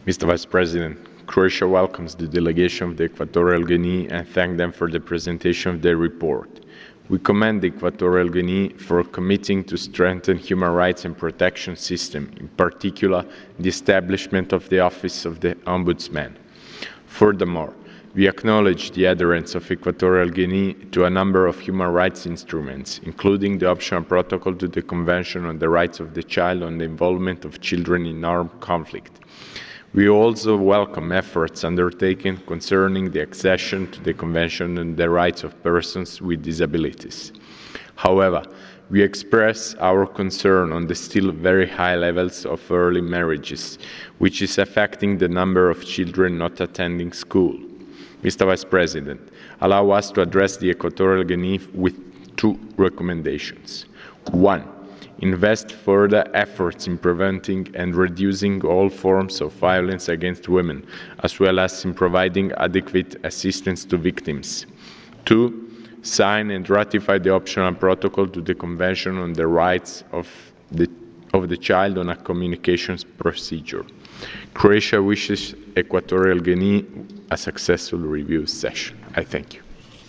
Mr. Vice President, Croatia welcomes the delegation of the Equatorial Guinea and thanks them for the presentation of their report. We commend the Equatorial Guinea for committing to strengthen human rights and protection system, in particular the establishment of the Office of the Ombudsman. Furthermore, we acknowledge the adherence of Equatorial Guinea to a number of human rights instruments, including the optional protocol to the Convention on the Rights of the Child on the Involvement of Children in Armed Conflict. We also welcome efforts undertaken concerning the accession to the Convention on the Rights of Persons with Disabilities. However, we express our concern on the still very high levels of early marriages, which is affecting the number of children not attending school. Mr. Vice President, allow us to address the Equatorial Guinea with two recommendations. One, invest further efforts in preventing and reducing all forms of violence against women, as well as in providing adequate assistance to victims. Two, sign and ratify the optional protocol to the Convention on the Rights of the Child on a communications procedure. Croatia wishes Equatorial Guinea a successful review session. I thank you.